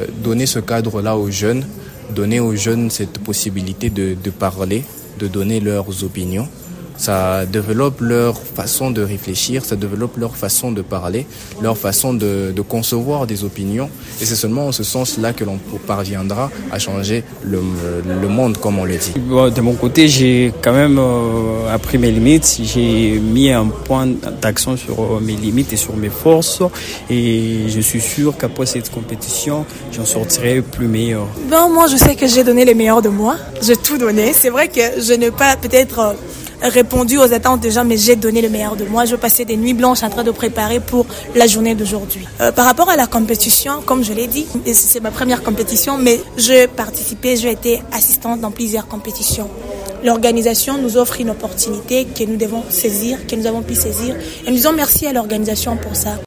donner ce cadre-là aux jeunes, donner aux jeunes cette possibilité de parler, de donner leurs opinions. Ça développe leur façon de réfléchir, ça développe leur façon de parler, leur façon de concevoir des opinions. Et c'est seulement en ce sens-là que l'on parviendra à changer le monde, comme on le dit. Bon, de mon côté, j'ai quand même appris mes limites. J'ai mis un point d'accent sur mes limites et sur mes forces. Et je suis sûr qu'après cette compétition, j'en sortirai plus meilleur. Bon, moi, je sais que j'ai donné le meilleur de moi. J'ai tout donné. C'est vrai que je n'ai pas peut-être répondu aux attentes des gens, mais j'ai donné le meilleur de moi. Je passais des nuits blanches en train de préparer pour la journée d'aujourd'hui. Par rapport à la compétition, comme je l'ai dit, c'est ma première compétition, mais j'ai été assistante dans plusieurs compétitions. L'organisation nous offre une opportunité que nous devons saisir, que nous avons pu saisir, et nous disons merci à l'organisation pour ça.